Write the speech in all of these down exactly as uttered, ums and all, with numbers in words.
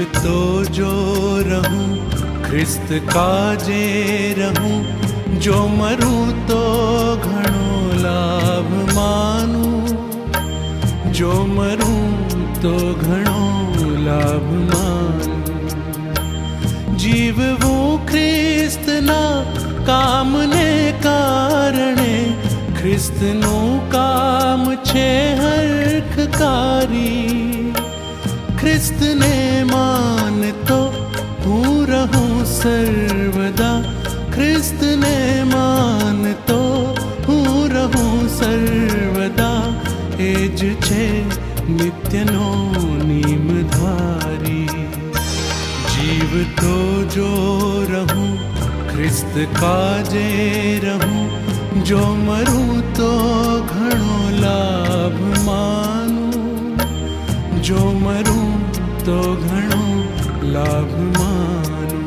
तो जो रहूं ख्रिस्त काजे रहूं, जो मरूं तो घणो लाभ मानूं, जो मरूं तो घणो लाभ मानूं। जीववूं ख्रिस्त ना काम ने कारणे, ख्रिस्त नु काम छे हरखकारी। ख्रिस्त ने मानतो हूँ रहूं सर्वदा, ख्रिस्त ने मानतो हूँ रहूं सर्वदा। एज छे नित्यनो नीमधारी, जीव तो जो रहूं ख्रिस्त काजे रहूं, जो मरूं तो घणो लाभ मानूं, जो मरूं तो घणो लाभ मानूं।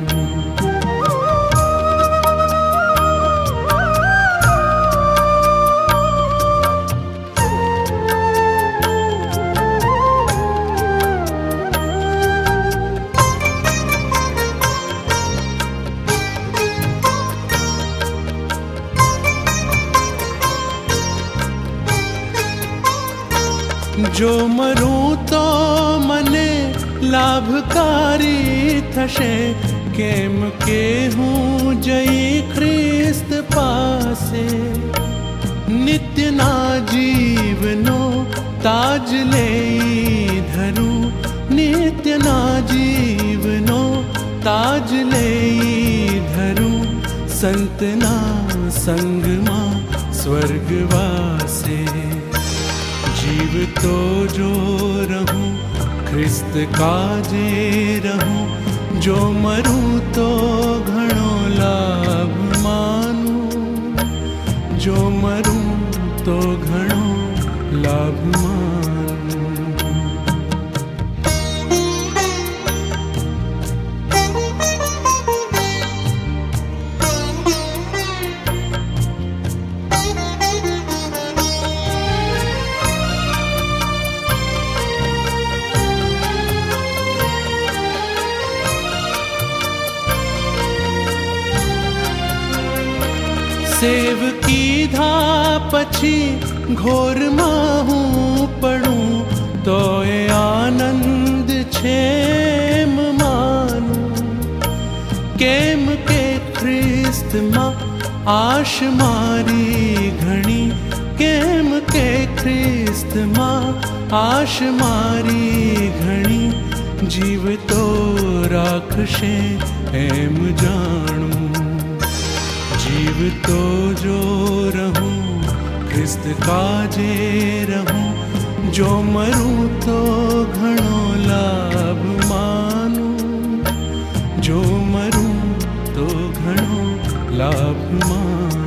जो मरूं तो मने लाभकारी थशे, केम के हूँ जई ख्रिस्त पासे। नित्य ना जीवनो ताज ले धरूं, नित्य ना जीवनो ताज ले धरूं। संतना संग मा स्वर्गवासे, जीव तो जो रहूं ख्रिस्त काजे रहूं, जो मरूं तो घणो लाभ मानूं, जो मरूं तो घणो लाभ मानूं। सेव कीधा पछी घोर माहूं पड़ूं, तो ए आनंद छेम मानूं। केम के ख्रिस्त मां आश मारी घणी, केम के ख्रिस्त मां आश मारी घणी। जीव तो राखशे एम जाणूं, जीव तो जो रहूं ख्रिस्त काजे रहूं, जो मरूं तो घणो लाभ मानूं, जो मरूं तो घणो लाभ मानूं।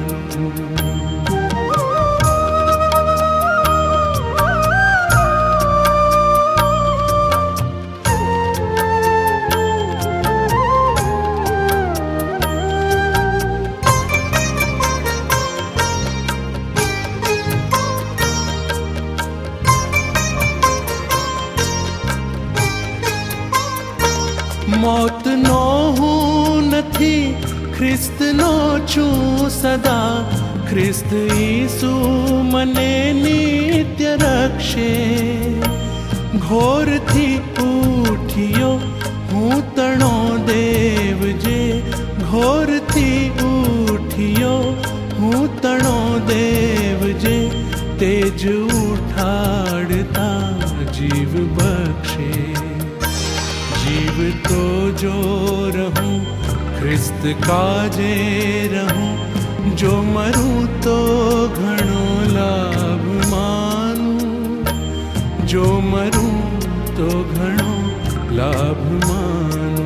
मौत नो हूँ नथी ख्रिस्त नो छूं सदा, ख्रिस्त ईसु मने नित्य रक्षे। घोर थी उठियो हूँ तणो देव जे, घोर थी उठियो हूँ तणो देव जे। तेज उठाड़ता जीव बख्शे, जीव तो जो रहूं ख्रिस्त काजे रहूं, जो मरूं तो घणो लाभ मानूं, जो मरूं तो घणो लाभ मानूं।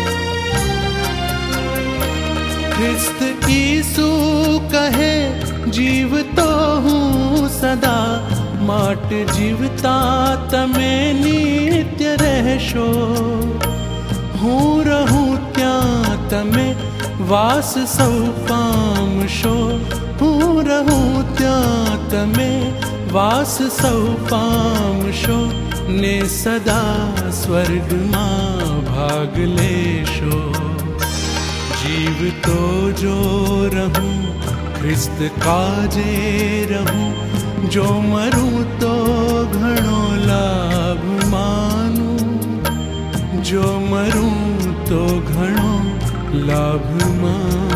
ख्रिस्त ईसु कहे जीवतो हूँ सदा माट जीवता तमे नित्य रहशो। हूँ रहूं त्या तमे वास सौ पामशो। हूँ रहूं त्या तमे वास सौ पामशो। ने सदा स्वर्ग मां भाग लेशो। जीवतो जो रहूं ख्रिस्त काजे रहूं। जो मरूं तो घणो लाभ मानूं। जो मरूं तो घणो लाभ मानूं।